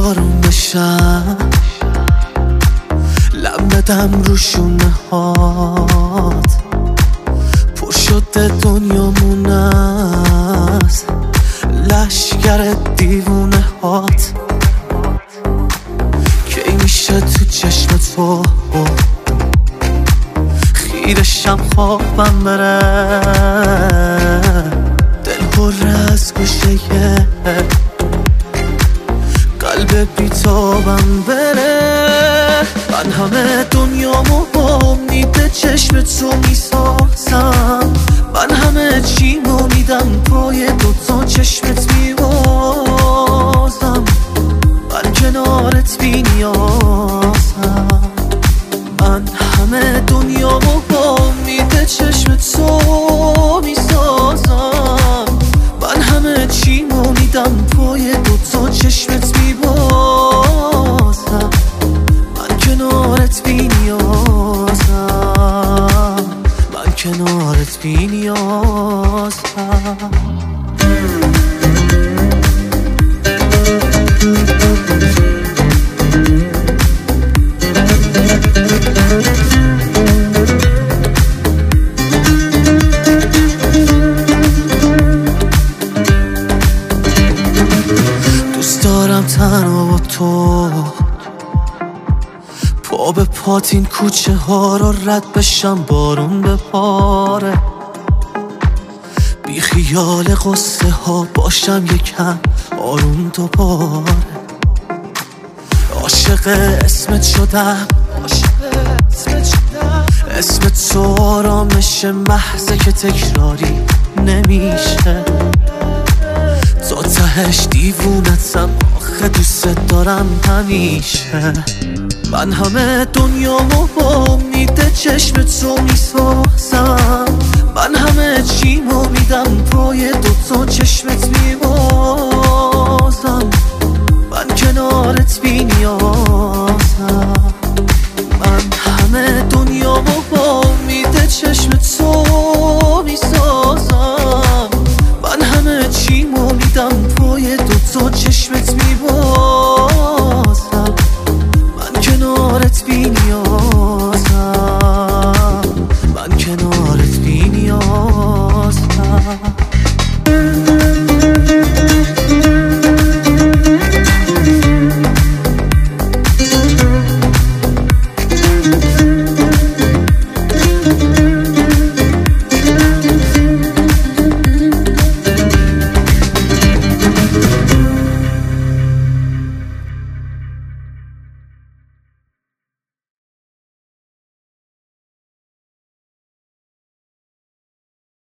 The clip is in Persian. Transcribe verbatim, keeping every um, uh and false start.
آروم بشم، لم بدم رو شونه هات. پر شده دنیامون از لشگر دیوونه هات. کی میشه تو چشم تو خیرشم خوابم بره، دل پر از گوشه قلب بیتابم بره. من همه دنیامو با امید چشم تو میسازم، من همه چیمو میدم پای دوتا چشمت میبازم. من کنارت بی نیازم، من همه دنیامو با امید چشم تو میسازم، من همه چیمو میدم پای دوتا چشمت میبازم. من کنارت بی نیازم، من کنارت بی نیازم. دوست دارم تنها با تو پا به پات این کوچه ها رو رد بشم، بارون بپاره، بی خیال قصه ها باشم یکم آروم دوباره. عاشق اسمت شدم، اسم تو آرامش محضه که تکراری نمیشه. تا تهش دیوونتم، آخه دوست دارم همیشه. من همه دنیامو با امید چشم تو میسازم، من همه چیمو میدم پای دوتا چشمت میبازم.